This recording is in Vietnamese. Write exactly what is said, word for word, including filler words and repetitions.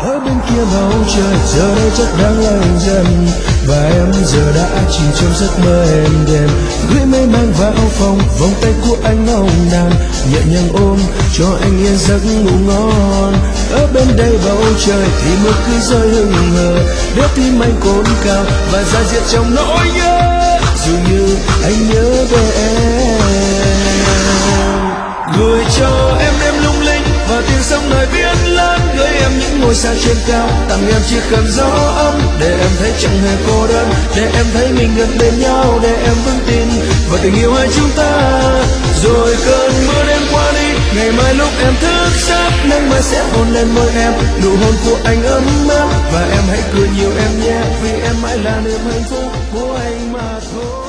Ở bên kia bầu trời giờ đây chắc đang lạnh dần, và em giờ đã chìm trong giấc mơ êm đềm. Gửi mây mang vào phòng, vòng tay của anh nồng nàn, nhẹ nhàng ôm cho anh yên giấc ngủ ngon. Ở bên đây bầu trời thì mưa cứ rơi hừng hờ, để tim anh cồn cào và ra diết trong nỗi nhớ. Dường như anh nhớ về em, gửi cho em đêm lung linh và tiếng sóng nơi biển lớn, gửi em những ngôi sao trên cao, tặng em chỉ cần gió ấm để em thấy chẳng hề cô đơn, để em thấy mình gần bên nhau, để em vững tin vào tình yêu hai chúng ta. Rồi cơn mưa đêm qua đi, ngày mai lúc em thức giấc, nắng mai sẽ hôn lên môi em, nụ hôn của anh ấm áp, và em hãy cười nhiều em nhé, vì em mãi là niềm hạnh phúc của anh mà thôi.